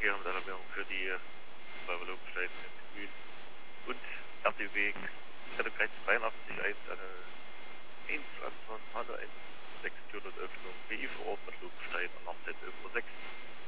Verkehrsalarmierung für die Loopsteine in Grün und RTW Rettegreis 83 1 Anton hatte eine 6 Öffnung BI vor Ort mit Loopstein Alarmzeit 11:06 Uhr.